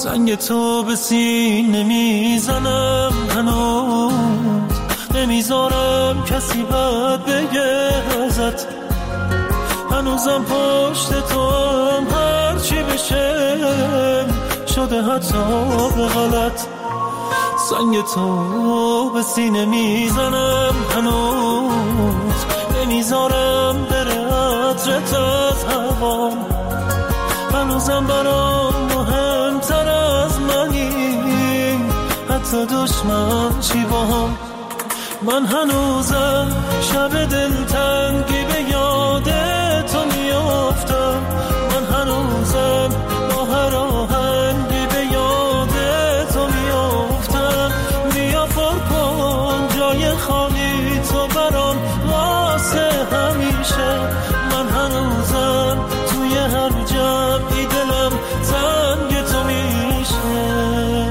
زنگ تو به سینه میزنم هنوز، نمیذارم کسی بد بگه ازت، هنوزم پشت تو هم هرچی بشه شده حتی به غلط. زنگ تو به سینه میزنم هنوز، نمیذارم بره عطرت از هوام، هنوزم برام مهمتر از منی، حتی دشمن چی با هم. من هنوزم شب دلتنگی به یاد تو میافتم، من هنوزم با هر آهنگی به یاد تو میافتم. بیا پر کن جای خالی تو برام واسه همیشه، من هنوزم توی هر جمعی دلم تنگ تو میشه.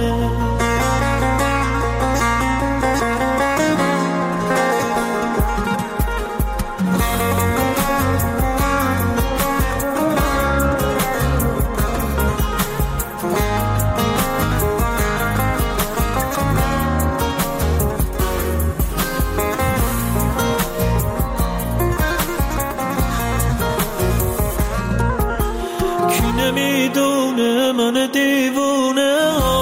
نمیدونه من دیوونه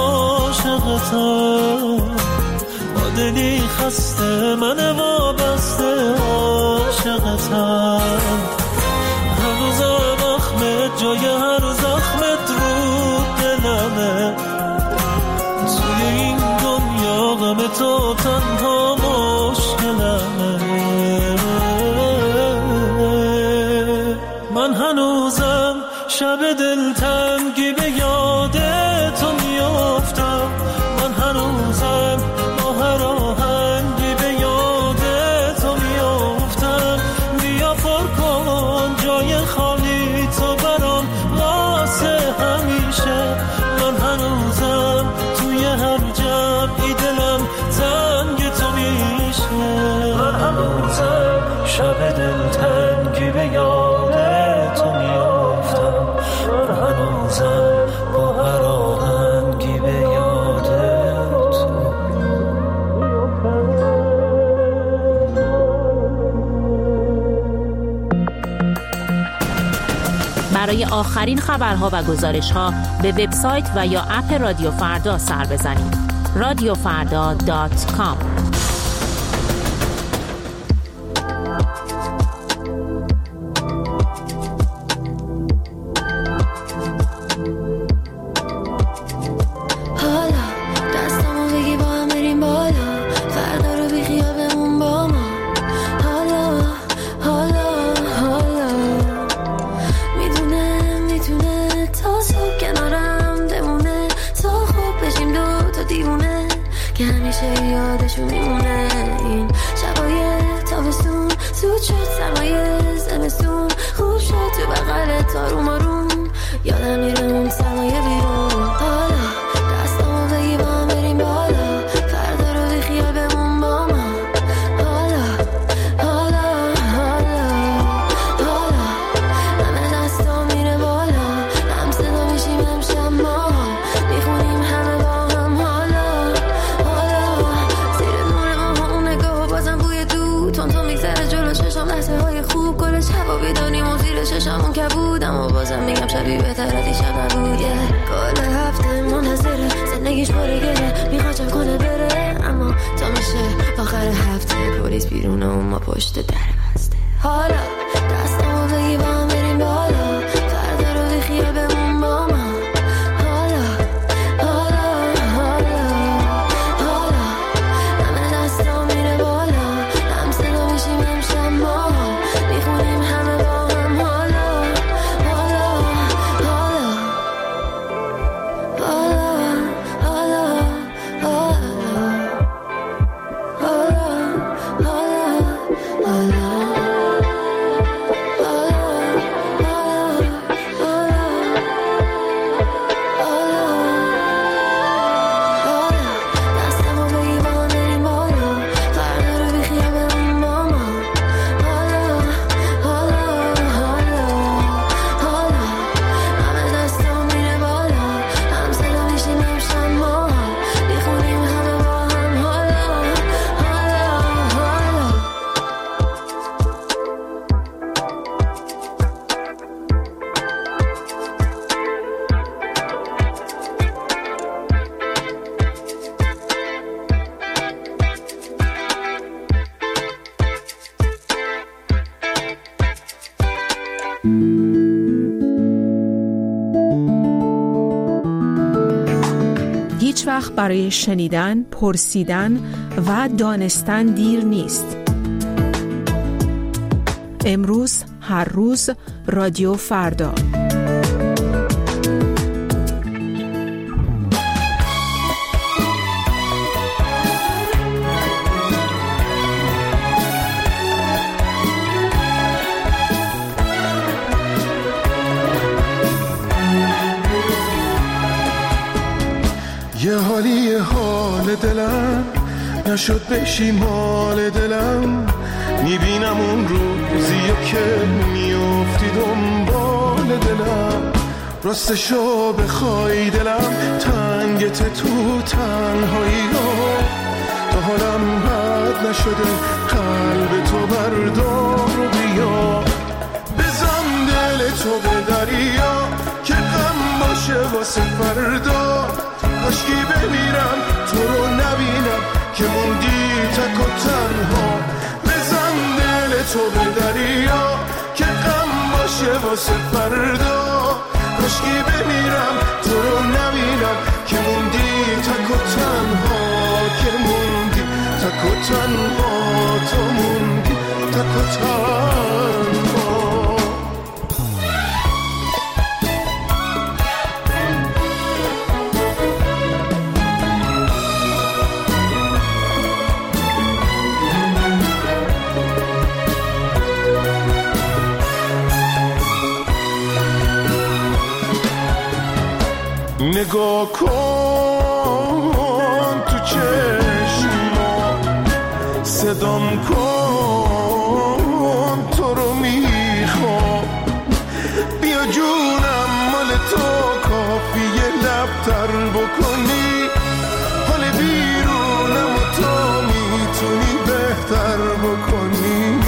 عاشقتم، با دلی خسته من وابسته عاشقتم، هنوزم اخمت جای هر زخمت رو دلمه، توی این دنیا غم تو تنها مشکلمه. من هنوزم شب دلتنگی به یاد تو میافتم، من هنوزم با هر آهنگی به یاد تو میافتم. بیا پر کن جای خالی تو برام واسه همیشه، من هنوزم توی هر جمعی دلم تنگ تو میشه. من هنوزم شب دلتنگی به یاد تو میافتم، من هنوزم با هر آهنگی به یاد تو. برای آخرین خبرها و گزارش‌ها به وبسایت و یا اپ رادیو فردا سر بزنید. radiofarda.com. که همیشه یادشون میمونه این شبای تابستون، زود شد سرمایه زمستون، خوب شد تو بغلت آروم آروم، یادم میره اون سرمایه بیرون. حالا دستامو بگی با هم بریم بالا، فردا رو بی خیال بمون با ما. حالا حالا حالا حالا همه دستا میره بالا، هم صدا میشیم هم شما میخونیم همه با هم. حالا زیر نور ماه اون نگاه بازم بوی دود تون تون میگذره جلو چشم، لحظه های خوب کل شب و بیدانیم و زیر چشمون کبود، اما بازم میگم شبی بهتر دیشب نبود. کل هفته منتظره زندگیش باره گره، میخواد جمع کنه بره، اما تا میشه آخر هفته پلیس بیرونه و ما پشت در بسته. حالا دستمو بگی با هم بریم بالا، فردا رو بی خیال بمون با ما. حالا حالا حالا حالا همه دستا میره بالا، هم صدا میشیم هم شما میخونیم همه با هم. حالا حالا حالا حالا حالا حالا حالا هیچ وقت برای شنیدن، پرسیدن و دانستن دیر نیست. امروز، هر روز، رادیو فردا. یه حال دلم نشد بشی مال دلم، میبینم اون روزیو که میافتی دنبال دلم. راستشو بخوای دلم تنگت تو تنهایی ها، تا حالم بد نشده قلب تو بردار و بیا. بزن دل تو به دریا که غم باشه واسه فردا، کاشکی بمیرم تو رو نبینم که موندی تک و تنها. بزن دل تو به دریا که غم باشه واسه فردا، کاشکی بمیرم تو رو نبینم که موندی تک و تنها. که موندی تک و تنها، تو موندی تک و تنها. نگاه کن تو چشما، صدام کن تو رو میخوام. بیا جونم مال تو کافیه لب تر بکنی، حال بیرونم و تو میتونی بهتر بکنی.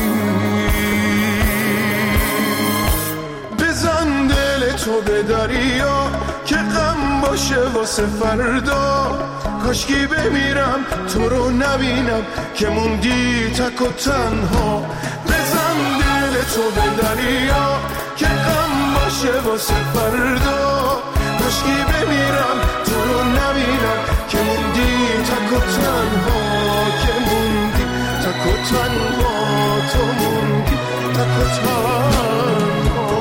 بزن دل تو به دریا که غم باشه واسه فردا، کاشکی بمیرم تو رو نبینم که موندی تک و تنها. بزن دل تو به دریا که غم باشه واسه فردا، کاشکی بمیرم تو رو نبینم که موندی تک و تنها. که موندی تک و تنها، تو موندی تک و تنها.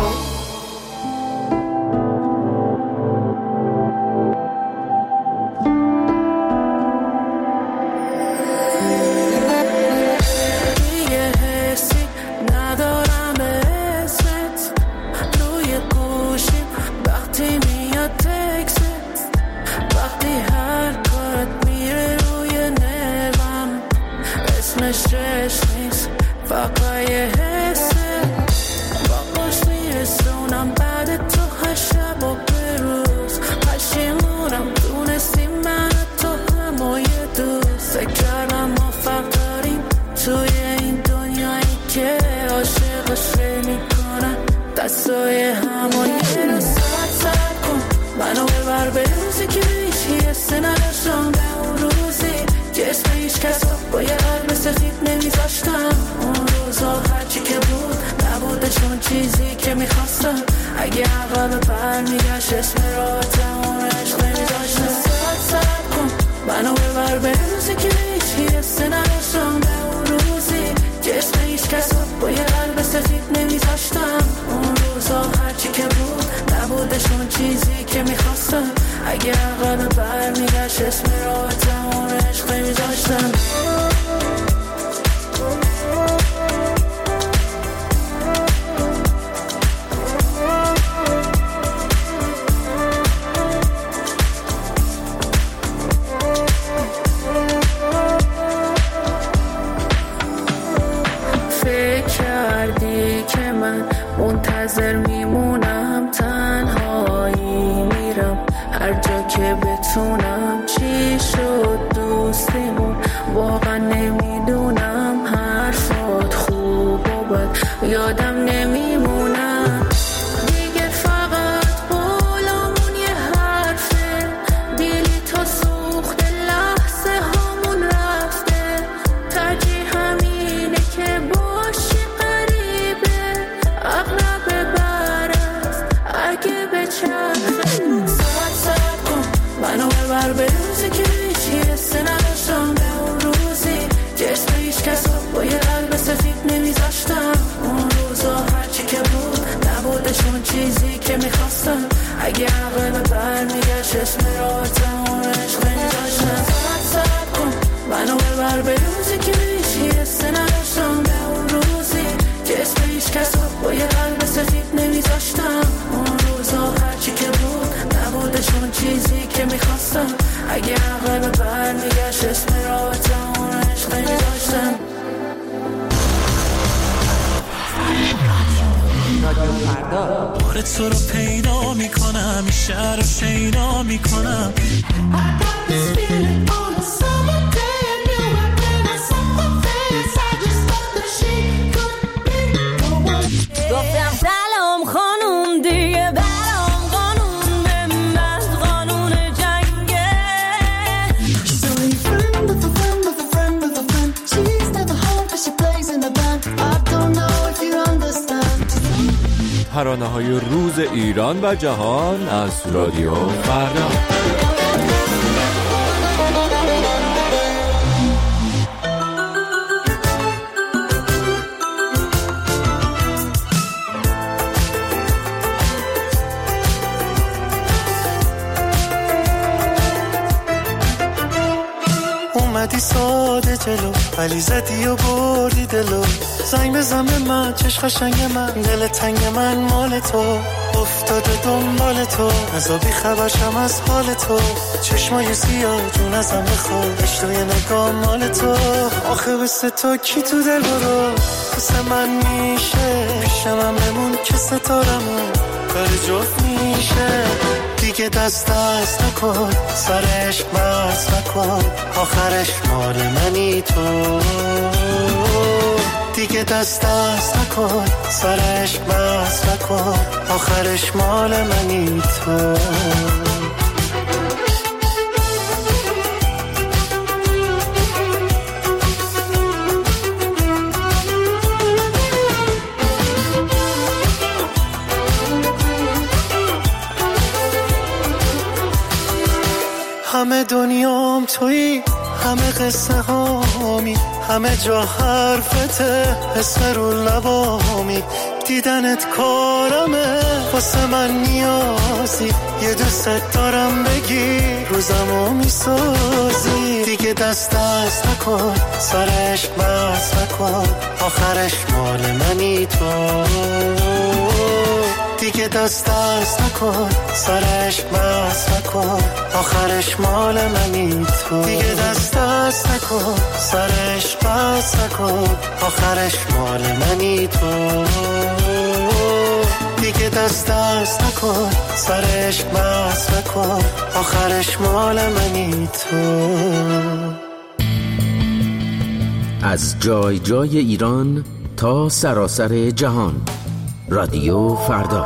استرس نیست فقط یه حسه، با باش میرسونم بعد تو هر شب و بروز. پشیمونم دونستی من تو همه دوست، فکر کردم ما فرق داریم توی این دنیایی که عاشق شی میکنن دستای همه رو سر کن. منو ببر به روزی که هیچ حسی نداشتم، به اون روزی که اسم هیچ کس با یه قلب سفید نمیذاشتم. اون روزا هرچی که بود نبودشون چیزی که میخواستم. اگه عقب برمیگشت اسم راحتمون عشق نمیذاشتم. سر کن منو ببر به روزی که هیچ حسی نداشتم، به اون روزی که اسم هیچ کس با یه قلب سفید نمیذاشتم. اون روزا هرچی که بود نبودشون چیزی که میخواستم. اگه عقب برمیگشت اسم راحتمون عشق نمیذاشتم. منتظر میمونم تنهایی میرم هر جا که بتونم. چی شد دوستیمون واقعا نمیدونم، حرفات خوب و بد یادم نمیمونم. دیگه فقط قولمون یه حرفه، دیلی تا سوخت لحظه هامون رفته. ترجیح همینه که باشی قریبه، اغلب برست اگه به چرخه. ساعت کن منو ببر ببر به روزی که هیچی حسه نداشتم، به اون روزی که اسم هیچ کس با یه قلب سفید نمیذاشتم. اون روزا هرچی که بود نبودشون چیزی که میخواستم. اگه عقل بر میگشت اسم راحتم اون عشق نمیذاشتم. فقط صبر کن منو ببر به روزی که هیچی حسه نداشتم، به اون روزی که اسم هیچ کس با یه قلب سفید نمیذاشتم. اون روزا هرچی که بود نبودشون چیزی که میخواستم. اگه عقل بر میگشت اسم راحتم اون عشق نمیذاشتم. بار تو رو پیدا میکنم، این شهر رو شیدا میکنم. گفتم سلام خانوم دیگه برام قانون به من قانون جنگه. So a friend of a friend of a friend of a friend. She's never home but she plays in the band. I don't know if you understand. ترانه‌های روز ایران و جهان از رادیو فردا. اومدی ساده جلو ولی زدی و بردی دلو. زنگ بزن به من چش قشنگ من، دل تنگ من مال تو. افتاده دنبال تو نزا بی خبرشم از حال تو. چشمای سیاه جون ازم بخواه، اشتوی نگاه مال تو. آخه بسه تو کی تو دل برو بسه من میشه. پیشم هم بمون که ستارمون داره جفت میشه. دیگه دست نکن سرش بس نکن، آخرش مال منی تو. دیگه دست نکن سرش بس نکن، آخرش مال منی تو. همه دنیام تویی، همه قصه هامی، همه جا حرفته، اسم رو لبامی. دیدنت کارمه واسه من نیازی، یه دوست دارم بگی روزمو میسازی. دیگه دست نکن سرش بس نکن، آخرش مال منی تو. دیگه دست نکن سرش بس نکن، آخرش مال منی تو. دیگه دست نکن سرش بس نکن، آخرش مال منی تو. دیگه دست نکن سرش بس نکن، آخرش مال منی تو. از جای جای ایران تا سراسر جهان، رادیو فردا.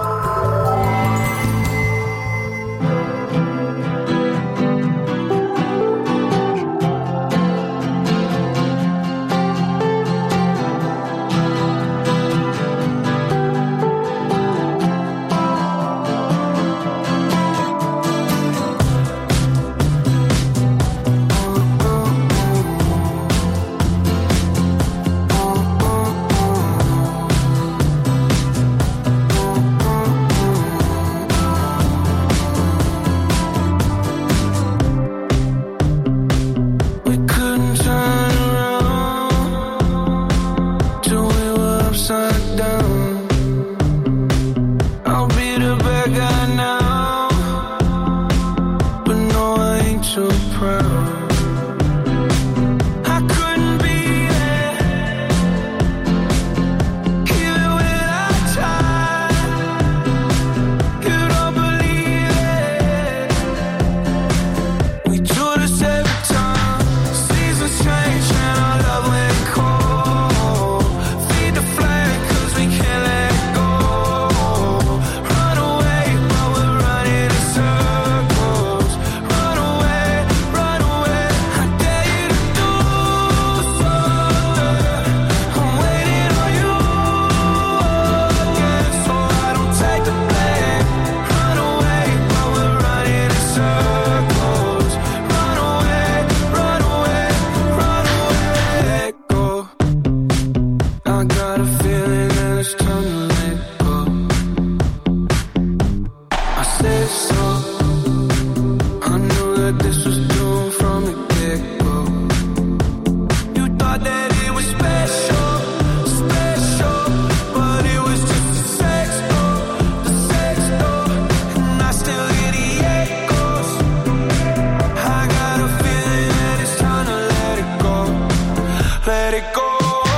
stay so. I knew that this was doomed from the get-go. You thought that it was special, special, but it was just a sex door, and I still hear the echoes. I got a feeling that it's time to let it go, let it go.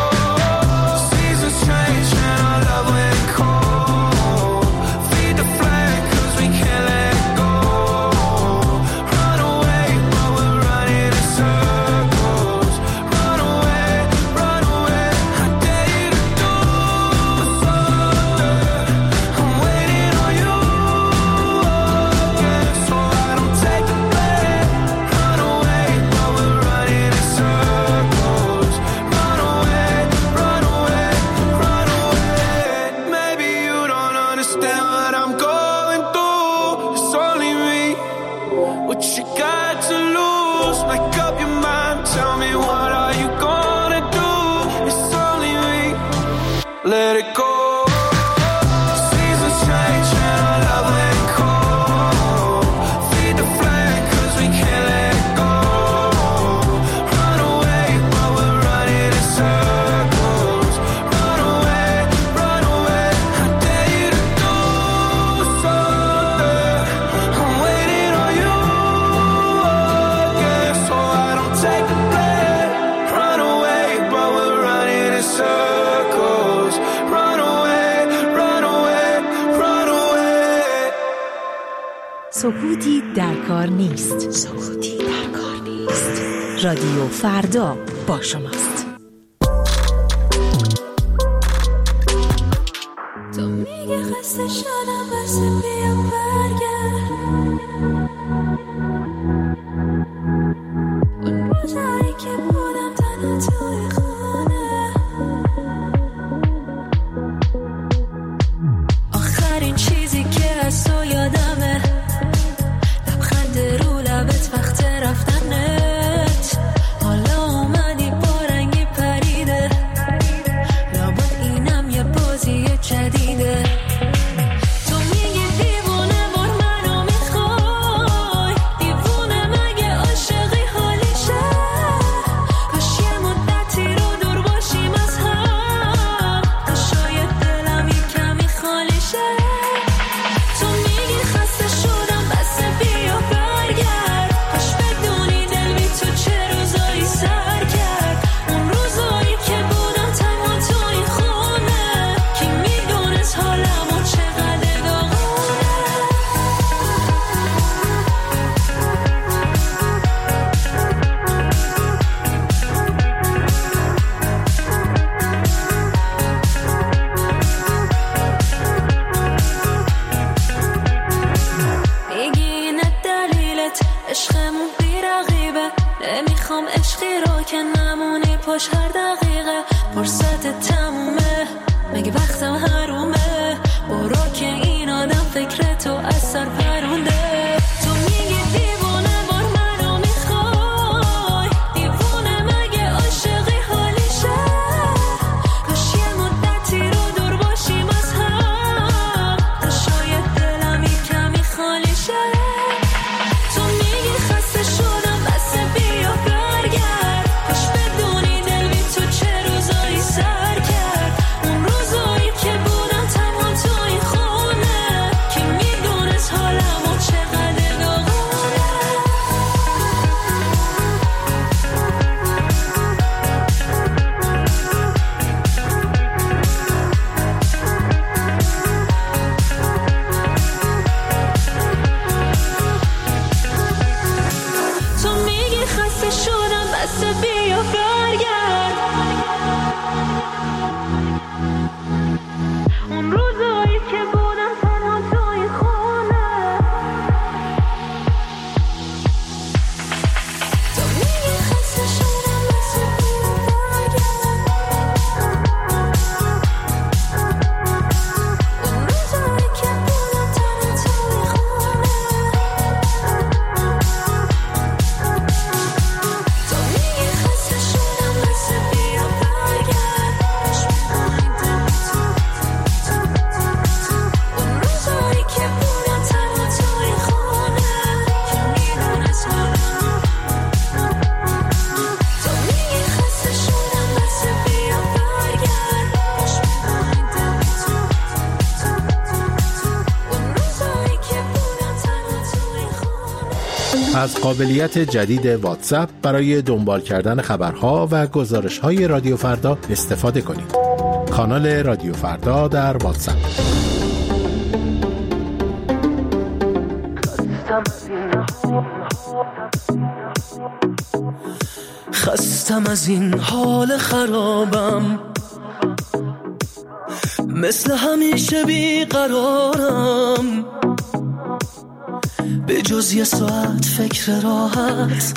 Let it go. Seasons change and our love let go. Feed the flame cause we can't let go. Run away but we're running in circles. Run away, I dare you to do something. I'm waiting on you again, so I don't take the blame. Run away but we're running in circles. سکوتی در کار نیست. رادیو فردا با شماست. تو میگه خسته شدم بس بیا برگرد. اون روزایی که بودم تنها توی خونه، آخرین چیزی که از تو یادمه رو لبت وقت رفتنت. حالا اومدی با رنگی پریده، لابد اینم یه بازی جدیده. تو میگی دیوونه بار منو میخوای، دیوونه مگه عاشقی حالیشه؟ کاش یه مدتی رو دور باشیم از هم، تا شاید دلم یه کمی خالی شه. تو میگی خسته شدم بس بیا برگرد. کاش بدونی دل بی تو چه روزایی سر کرد. اون روزایی که بودم تنها تو این خونه، کی میدونست حالمو چقدر داغونه. میگی نه دلیلت عشقمون بی رقیبه، نمیخوام عشقی رو که نمونی پاش هر دقیقه. فرصت تمومه مگه وقتم حرومه، برو که این آدم فکر تو از سر پرونده. تو میگی دیوونه بار منو میخوای، دیوونه مگه عاشقی حالیشه؟ کاش یه مدتی رو دور باشیم از هم، تا شاید دلم یه کمی خالی شه. تو میگی خسته شدم بس بیا برگرد. کاش بدونی دل بی تو چه روزایی سر کرد. اون روزایی که بودم تنها تو این خونه، کی میدونست حالا از قابلیت جدید واتساپ برای دنبال کردن خبرها و گزارش‌های رادیو فردا استفاده کنید. کانال رادیو فردا در واتساپ. خستم از این حال خرابم، مثل همیشه بیقرارم، به جز یه ساعت فکر راحت،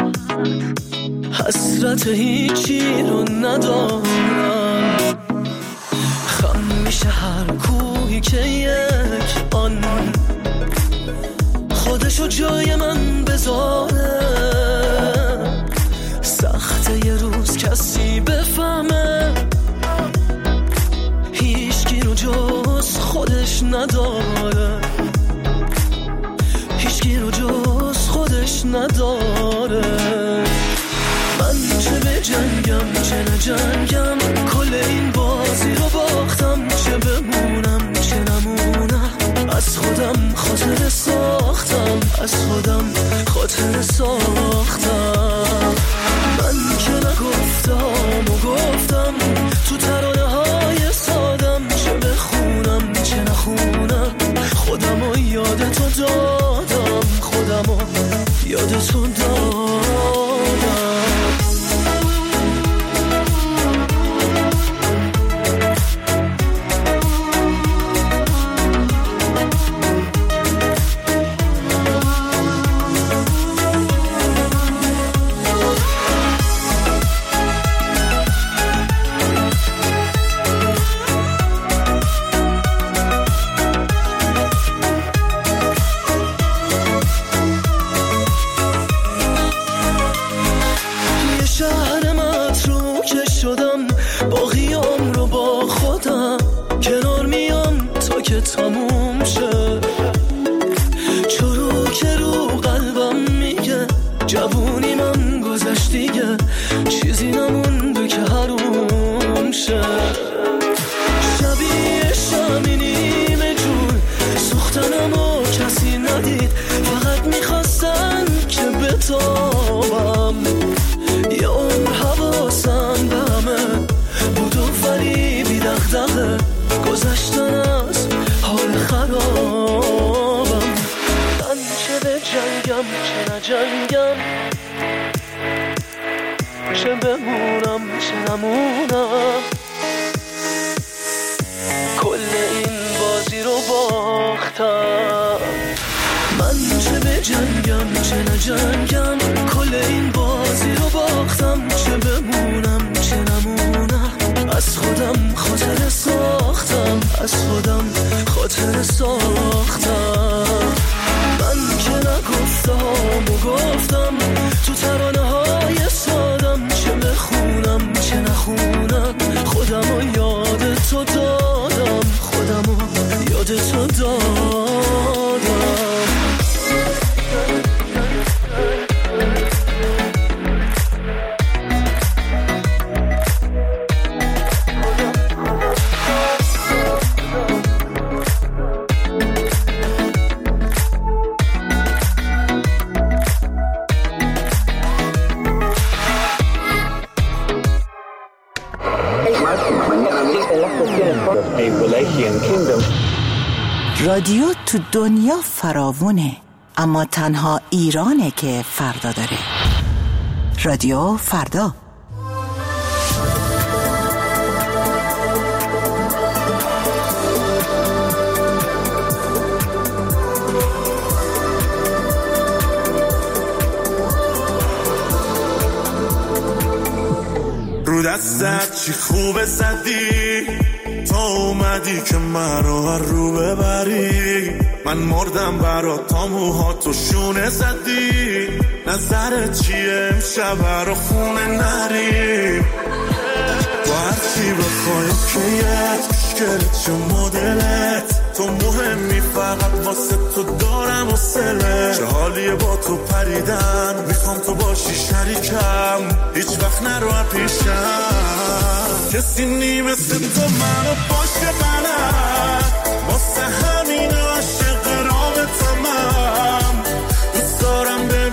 حسرت هیچی رو ندارم. خم میشه هر کوهی که یک آن خودشو جای من بذاره. سخته یه روز کسی بفهمه هیچکی رو جز خودش نداره، هیچکی رو جز خودش نداره. من چه به جنگم چه نجنگم، کل این بازی رو باختم، چه بمونم چه نمونم، از خودم خاطر ساختم، از خودم خاطر ساختم. من که نگفتم و گفتم تو ترانه های سادم، چه بخونم چه نخونم، خودم رو یاد تو دادم، خودم رو یاد تو دادم. تموم شه چرو که رو قلبم میگه جوونی من گذشت دیگه، چیزی نمونده که حروم شه. شبیه شمی نیمه جون سوختنم و کسی ندید، فقط میخواستن که بتابم. یه عمر حواسم به همه بود و ولی بی دغدغه، گذشتن از حال خرابم. من چه به جنگم چه نجنگم، چه بمونم چه نمونم، کل این بازی رو باختم. من چه به جنگم چه نجنگم، کل این بازی رو باختم، چه بمونم چه نمونم، از خودم خاطر ساختم، از خودم خاطر ساختم. من که نگفتم و گفتم تو ترانه های سادم، چه بخونم چه نخونم، خودم رو یاد تو دادم، خودم رو یاد تو دادم. رادیو تو دنیا فراوونه، اما تنها ایرانه که فردا داره. رادیو فردا. رو دستت چی خوبه زدی، تا اومدی که من رو ببری. من مردم برات تا موهاتو شونه زدی، نظرت چیه امشب رو خونه نریم. با هرچی بخوای کیت مشکلت چه مدلت، تو مهمی فقط واسه تو دارم و سله. چه حالیه با تو پریدن، میخوام تو باشی شریکم، هیچ وقت نرو پیشم. کسی نی مثل تو منو باشه بلد، واسه همین عاشق رابطمم. دوست دارم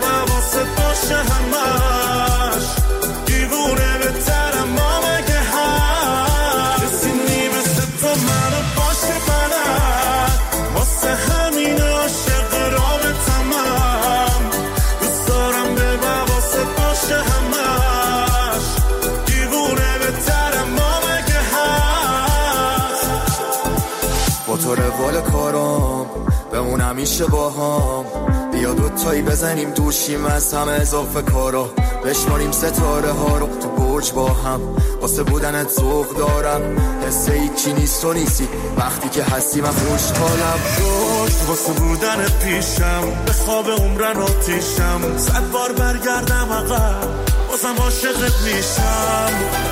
دنبال کارام، بمون همیشه با هم. بیا دوتایی بزنیم دوشیم از همه اضافه کارا، بشماریم ستاره ها رو تو برج با هم. واسه بودنت ذوق دارم، حس هیچی نیست و نیستی وقتی که هستی من خوشحالم. واسه بودنت پیشم، به خواب عمرن آتیشم. 100 بار برگردم عقب بازم عاشقت میشم.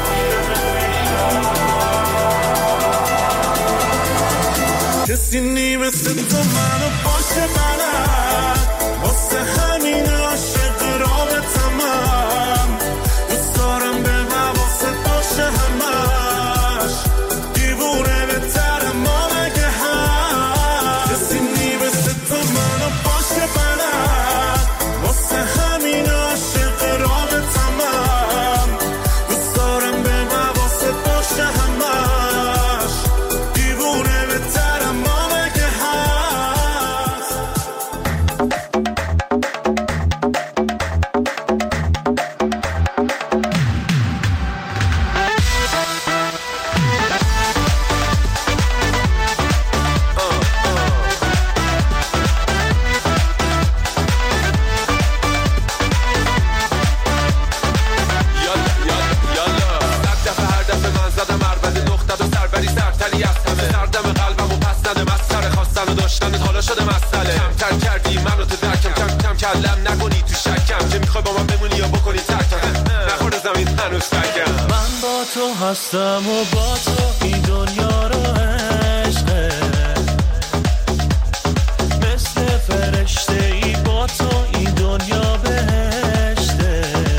کسی نیمست تو منو باشه بلد، واسه همین عاشق رابطم. دوست دارم به حواست باشه همش، دیوونه بهتر ما مگه هست. کسی نیمست تو منو باشه بلد، واسه همین عاشق رابطم. دوست دارم به حواست باشه همش، دیوونه بهتر ما مگه هست. کلم نکنی تو شکم که میخوای با من بمونی یا بکنی ترکم. نخورده زمین هنوز تکم. من با تو هستم و با تو این دنیا رو عشقه، مثل فرشته ای با تو این دنیا بهشته.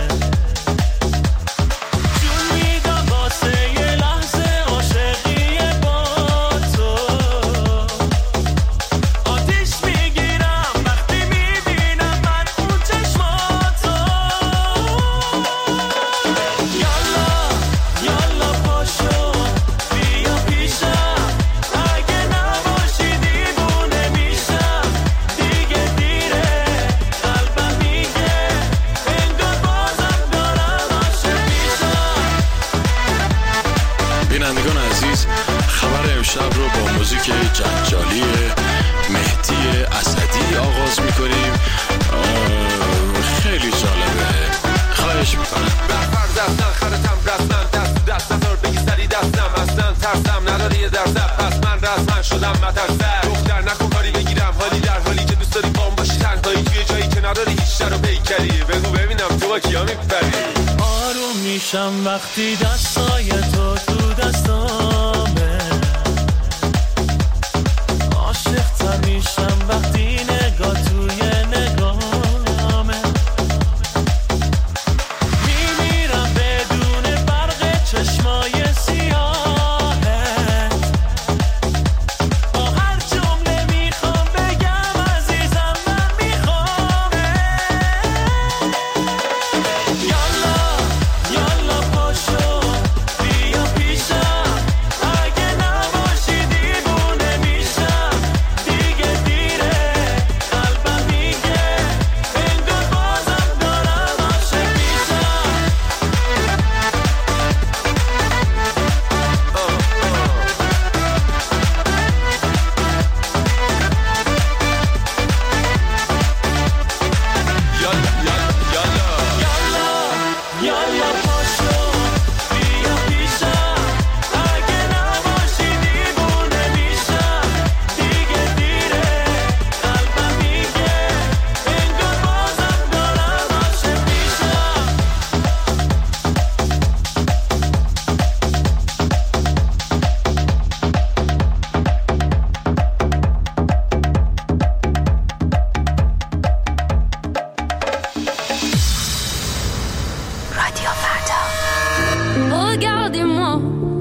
جون میدم واسه یه لحظه عاشقی با تو، آتیش میگیرم وقتی میبینم من اون چشماتو. یالا یالا پاشو بیا پیشم، اگه نباشی دیوونه میشم. دیگه دیره قلبم میگه انگار بازم دارم عاشق میشم. بینندگان عزیز، خبر امشب رو با موزیک جنجالی مهدی اسدی آغاز میکنیم. خیلی جالبه، خواهش میکنم. برفر دستن خرتم رسن، دست دست نزار بگی سری دستم. اصلا ترسم نداره یه درزم، پس من رسمن شدم مترسر. دختر نکن کاری بگیرم حالی، در حالی که دوست داری بام باشی تنهایی توی جایی که نداری هیچ در رو پیکری. بگو ببینم تو با کیا میپری. آروم میشم وقتی دستای تو دستامه، عاشق تر میشم وقتی نگاه توی نگاهمه. میمیرم بدون برق چشمای سیاهت، با هر جمله میخوام بگم عزیزم من میخوامه. یالا یالا پاشو بیا پیشم، اگه نباشی دیوونه میشم. دیگه دیره قلبم میگه انگار بازم دارم عاشق میشم. یالا پاشو بیا پیشم، اگه نباشی دیوونه میشم. دیگه دیره قلبم میگه انگار بازم دارم عاشق میشم. رادیو فردا. Regardez-moi,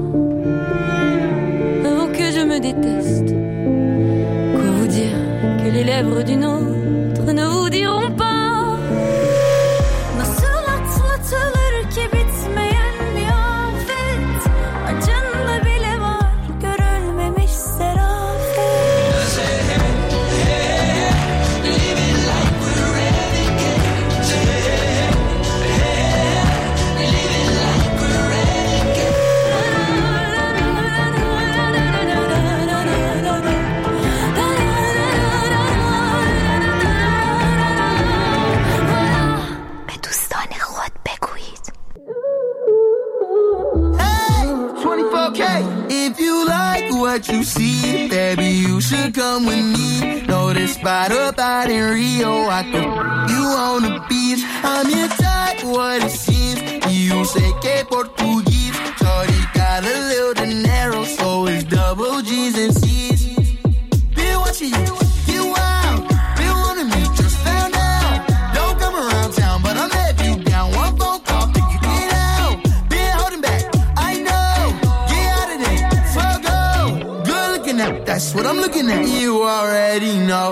oh que je me déteste. Quoi vous dire que les lèvres d'une autre ne vous diront pas. Nasıl atlatılır ki bitmeyen bir afet, acında bile var görülmemiş serafet. see, baby, you should come with me. Know this spot up out in Rio, I can you on the beach. I'm your type, what it seems. You say que Portuguese. Shorty got a little dinero, so it's double G's and C's. Been watching you, get wild. Been wanting me, just found out. Don't come around town, but I'm let you down. One phone call, think you get out. Been holding back, I know. Get out of there, fuck go. Good looking at, that's what I'm looking at. You already know.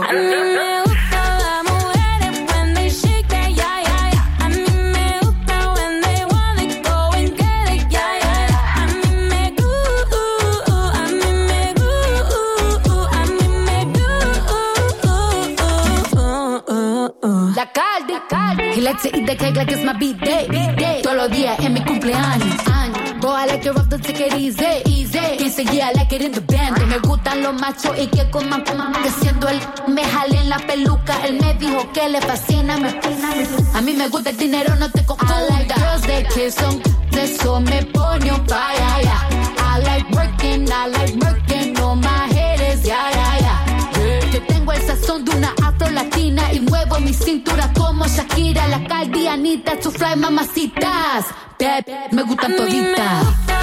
He likes to eat the cake like it's my B-day. Todos los días en mi cumpleaños. Boy, I like it rough, don't take it easy. Quien seguía, I like it in the band. Me gustan los machos y que coman. Que siendo él me jale en la peluca. Él me dijo que le fascina. A mí me gusta el dinero, no te confundas. I like girls that kiss on. Eso me pone on fire. I like working on my head is yeah. Yo tengo el sazón de una afro-latina y muevo mi cintura como Shakira, la caldianita, to fly mamacitas. Bad, me gustan toditas.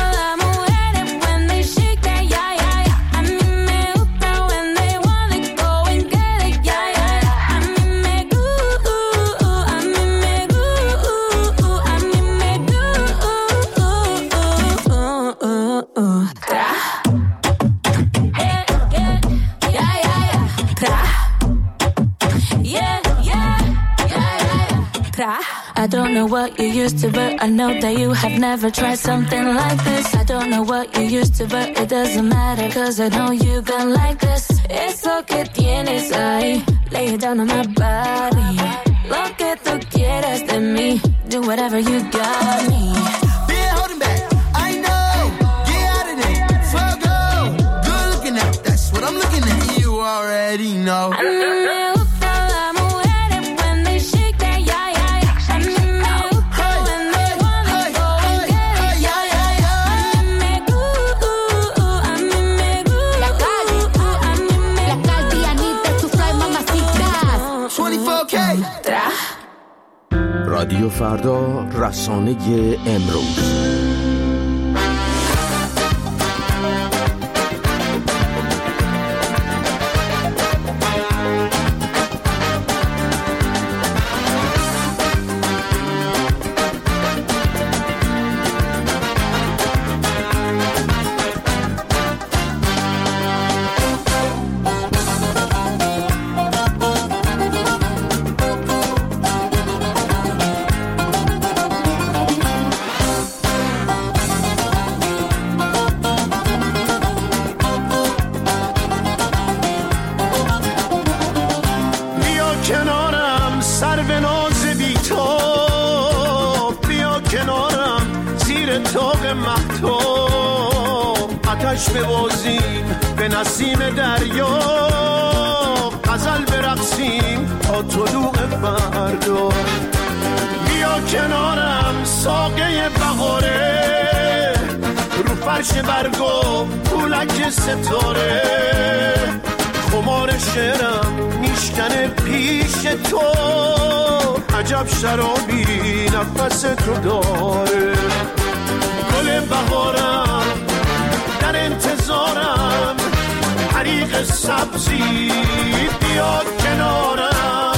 I don't know what you used to, but I know that you have never tried something like this. I don't know what you used to, but it doesn't matter, cause I know you gon' like this. Eso que tienes ahí, lay it down on my body. Lo que tú quieras de mí, do whatever you got me. Been holding back, I know. Get out of there, fuck go. Good looking at, that's what I'm looking at. You already know. رادیو فردا، رسانه امروز. ببازیم به نسیم دریا، غزل برقصیم تا طلوع فردا. بیا کنارم ساقه بهاره، رو فرش برگو پولک ستاره. خمار شعرم میشکنه پیش تو، عجب شرابی نفس تو داره. گل بهارم در انتظارم، حریق سبزی بیاد کنارم.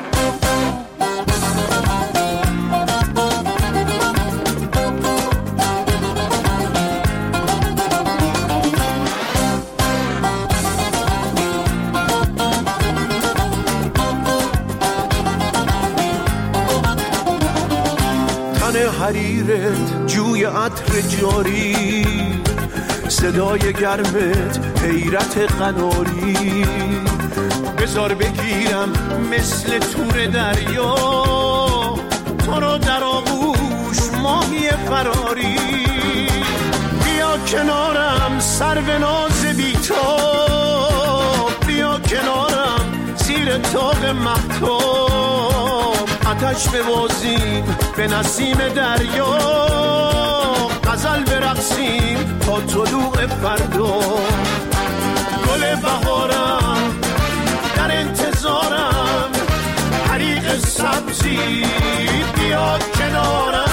تن حریرت جوی عطر جاری، صدای گرمت حیرت قناری. بذار بگیرم مثل تور دریا، تو رو در آغوش ماهی فراری. بیا کنارم سرو ناز بی تو، بیا کنارم زیر تاق مهتاب. آتش ببازیم به نسیم دریا، غزل برقصیم تا طلوع فردا. گل بهارم در انتظارم، حریق سبزی بیا کنارم.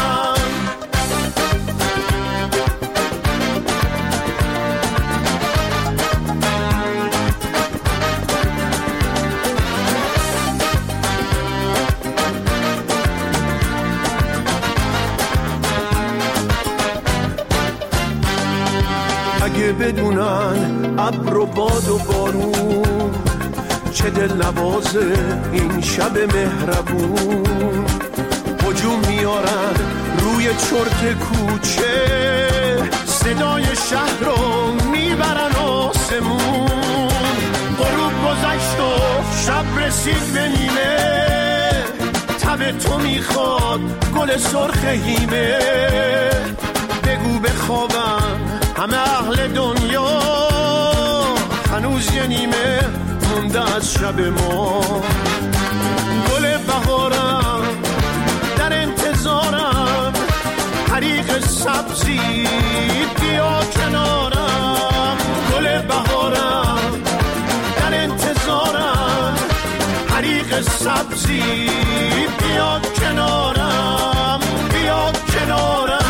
اگه بدونن ابر و باد و بارون چه دل نوازه این شب مهربون، هجوم میارن روی چرت کوچه، صدای شهر رو میبرن آسمون. غروب گذشت و شب رسید به نیمه، تب تو میخواد گل سرخ هیمه. بگو بخوابم همه اهل دنیا، هنوز یه نیمه مونده از شب ما. گل بهارم در انتظارم، حریق سبزی بیا کنارم. گل بهارم در انتظارم، حریق سبزی بیا کنارم، بیا کنارم.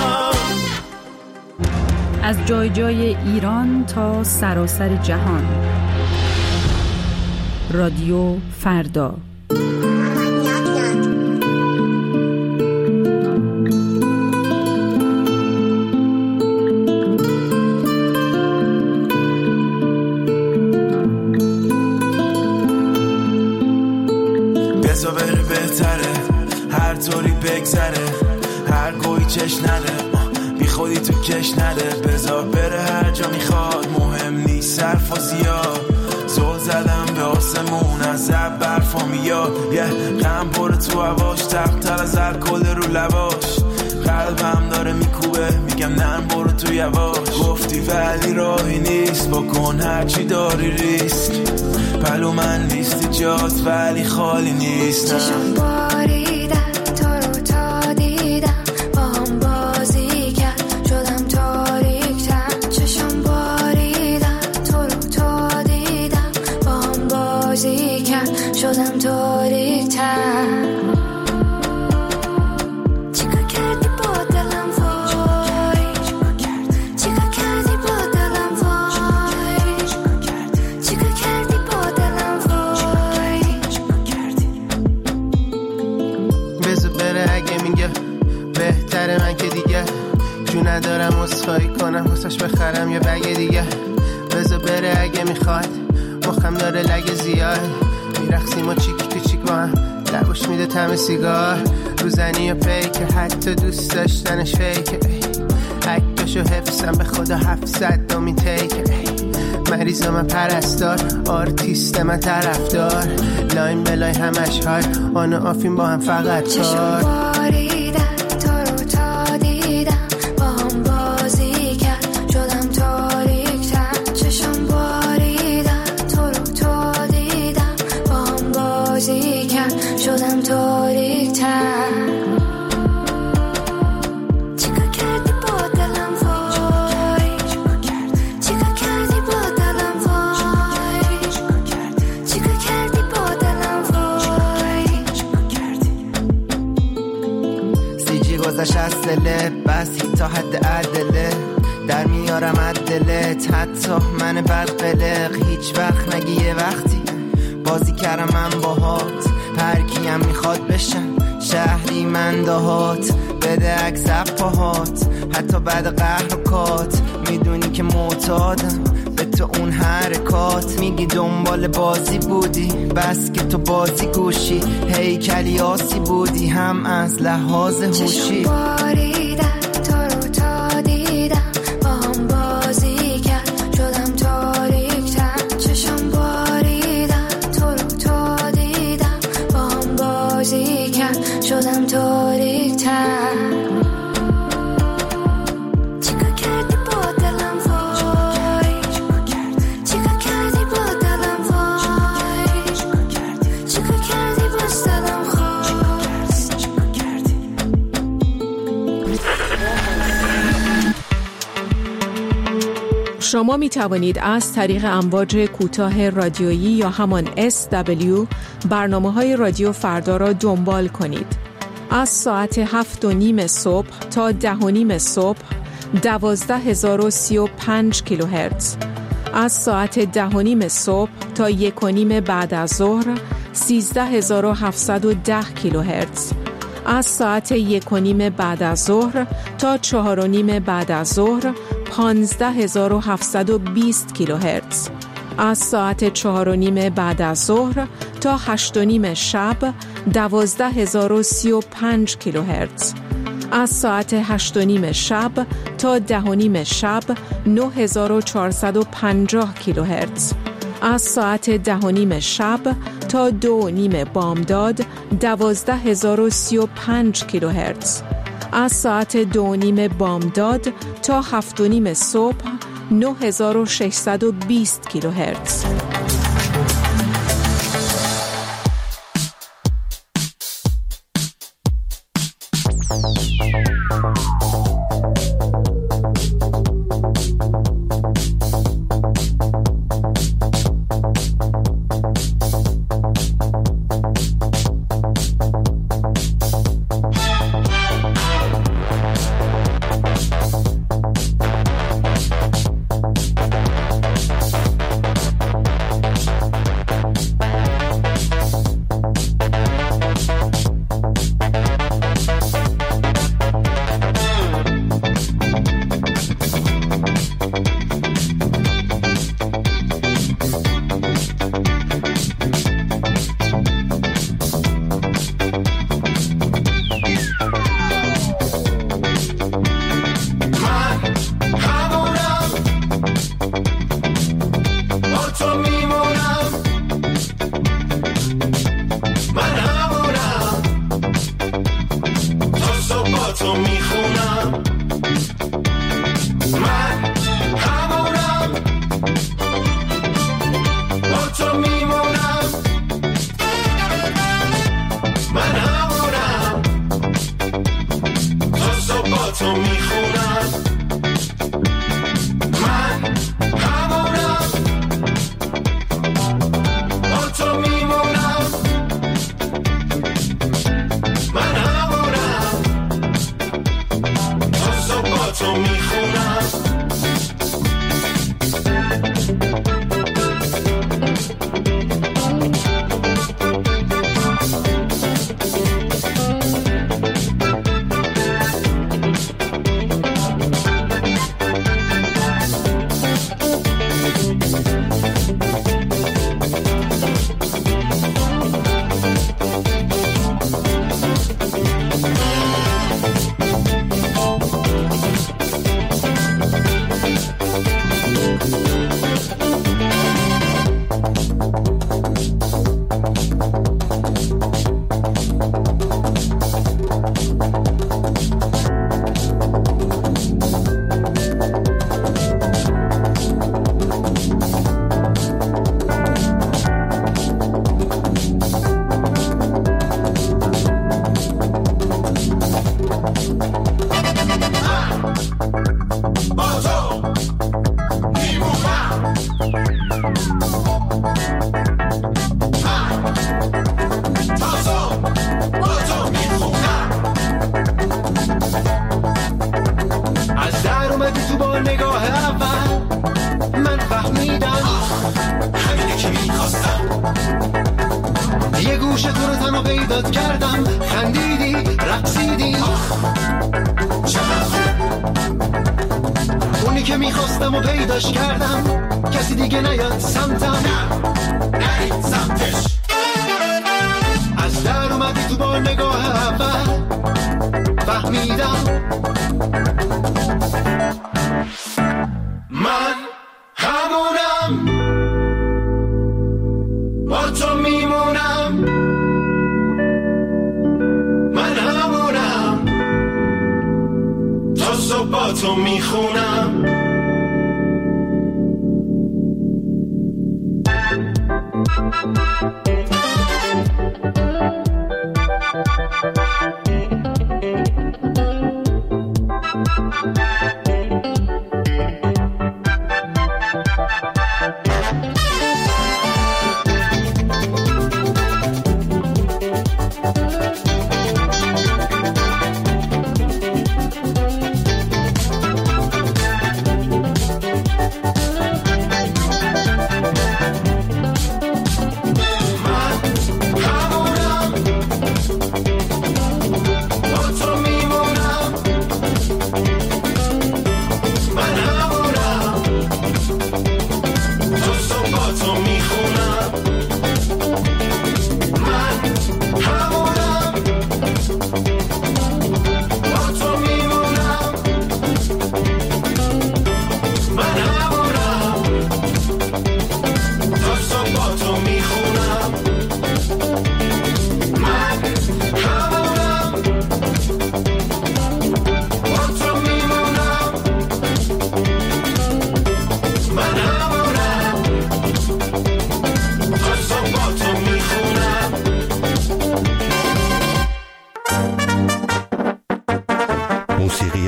از جای جای ایران تا سراسر جهان، رادیو فردا. بزا بره بهتره، هر طوری بگذره، هر گوی چش نده، بی خودی تو کش نده. بذار بره هر جا میخواد، مهم نیست صرف و زیاد. زل زدم به آسمون از زب برفا میاد، یه غم پر تو هواش، تقتر از الکل رو لباش. قلبم داره میکوبه، میگم نه برو تو یواش. گفتی ولی راهی نیست، بکن هرچی داری ریسک. پلو من نیستی جات ولی خالی نیست. چشم باریدن تو رو تا دیدم، با هم بازی کرد شدم تاریک‌تر. چشم باریدن تو رو تا دیدم، با هم بازی کرد شدم تاریک‌تر. من که دیگه جو ندارم اسخایی کنم، واسش بخرم یه بگه دیگه. بذار بره اگه میخواد، مخم داره لگه زیاد. میرخسیم و چیک تو چیک با هم، لبوش میده تم سیگار. روزنی و پیکه، حتی دوست داشتنش فیکه. عکسشو حفظم به خدا 700 دومین تیکه. مریض من پرستار، آرتیست من طرفدار. لاین بلای همش های، آن و آفین با هم فقط کار. شدم تاریک‌تر. چیکار کردی با دلم وای، چیکار کردی با دلم وای، چیکار کردی با دلم وای. سیجی گذشت از دلت، بسی تا حد عدله. در میارم عدلت، حتی من بدقلق. هیچ وقت نگی یه وقتی بازی کردم من باهات. هر کیم میخواد بشم شهری من دهات. بده عکس پاهات، حتی بعد قهر و کات. میدونی که معتادم به تو اون حرکات. میگی دنبال بازی بودی، بس که تو بازی گوشی. هیکلی آسی بودی هم از لحاظ هوشی. شدم تاریک‌تر. چیکار کردی با دلم وای، چیکار کردی با دلم وای، چیکار کردی با دلم خواست. شما می توانید از طریق امواج کوتاه رادیویی یا همان SW برنامه‌های رادیو فردا را دنبال کنید. از ساعت 7:30 صبح تا 10:30 صبح 12035 کیلوهرتز. از ساعت 10:30 صبح تا 1:30 بعد از ظهر 13710 کیلوهرتز. از ساعت 1:30 بعد از ظهر تا 4:30 بعد از ظهر 15720 کیلوهرتز. از ساعت 4:30 بعد از ظهر تا 8:30 شب 12035 کیلوهرتز. از ساعت 8:30 شب تا 10:30 شب 9450 کیلوهرتز. از ساعت 10:30 شب تا 2:30 بامداد 12035 کیلوهرتز. از ساعت 2:30 بامداد تا 7:30 صبح 9620 کیلوهرتز.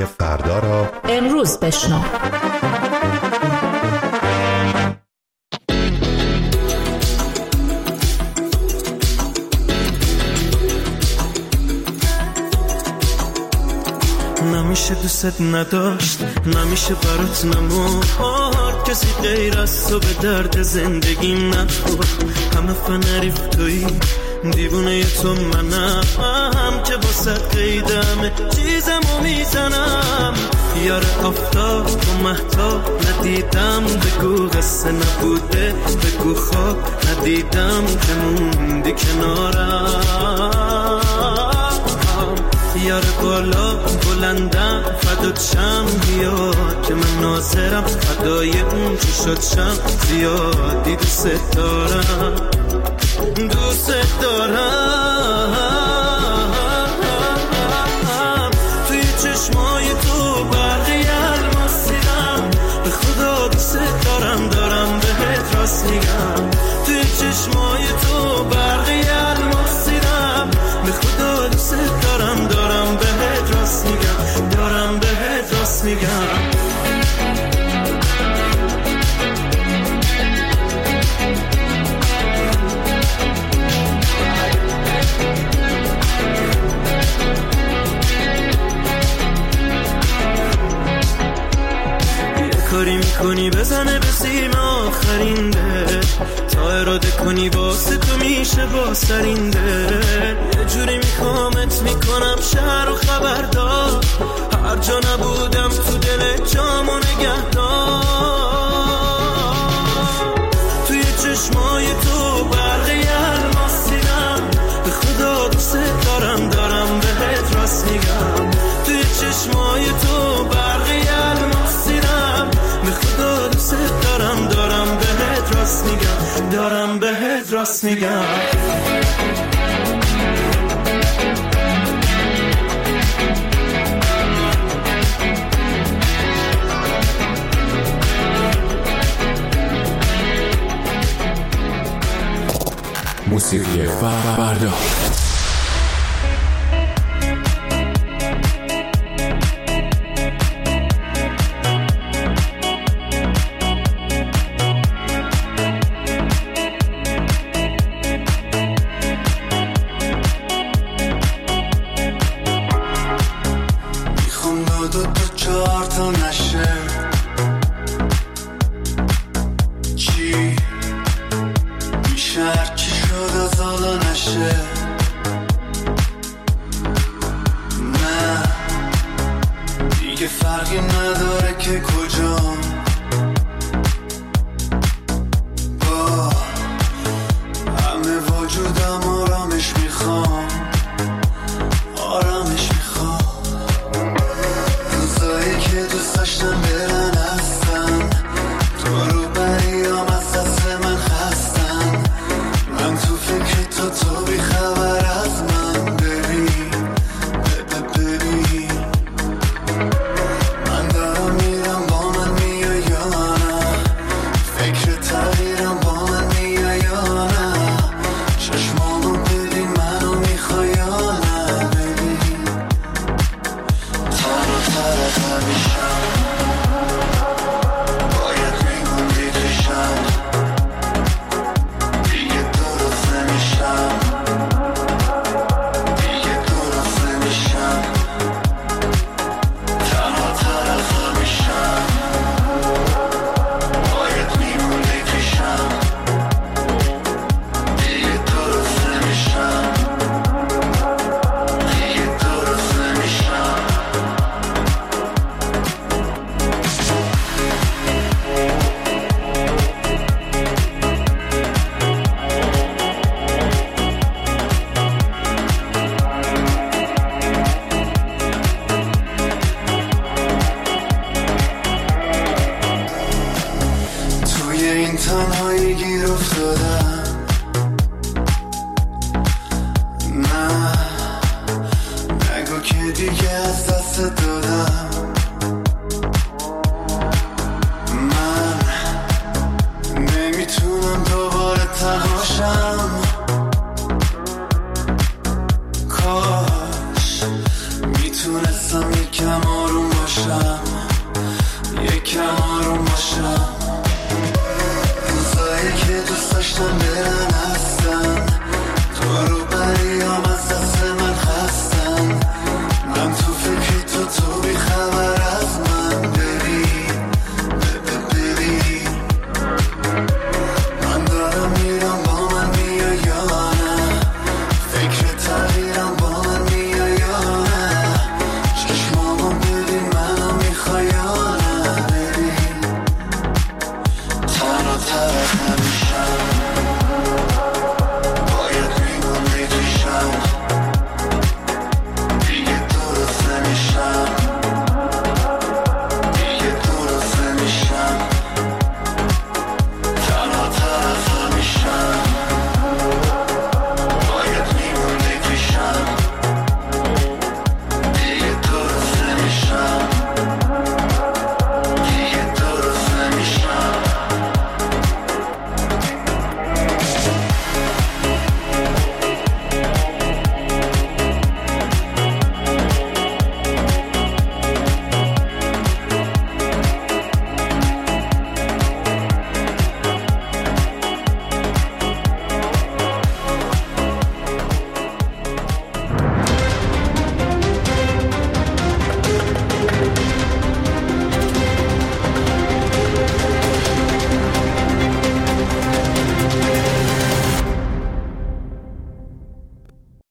موسیقی فردا را امروز بشنو. نمیشه دوست نداشت، نمیشه برات نمار، کسی غیر از تو به درد زندگیم نخور. همه فنریف تویی، دیوونه تو منم که با صد قیدمه چیزمو میزنم. یار آفتاب و مهتاب ندیدم، بگو قصه نبوده، بگو خواب ندیدم که موندی کنارم. یار بالا بلندم فدات شم، بیا که من ناظرم فدای اون چشات شم. زیادی دوست دارم، دوست دارم. توی چشمای تو برقی الماس دیدم، به خدا دوست دارم، دارم بهت راست میگم. توی چشمای تو برقی الماس دیدم، به خدا دوست دارم، دارم بهت راست میگم، دارم بهت راست میگم. کاری میکنی بزنه به سیم آخرین ده، تا اراده کنی واسه تو میشه با سرینده. یه جوری میکامت میکنم شهر و خبردار، هر جا نبودم تو دل جامو نگهدار. توی چشمای تو برقی الماس دیدم، به خدا دوست دارم، دارم بهت راست میگم. توی چشمای تو برقی الماس دیدم، به خدا دوست دارم، دارم بهت راست میگم، دارم بهت راست میگم. موسیقی فردا. فرقی نداره که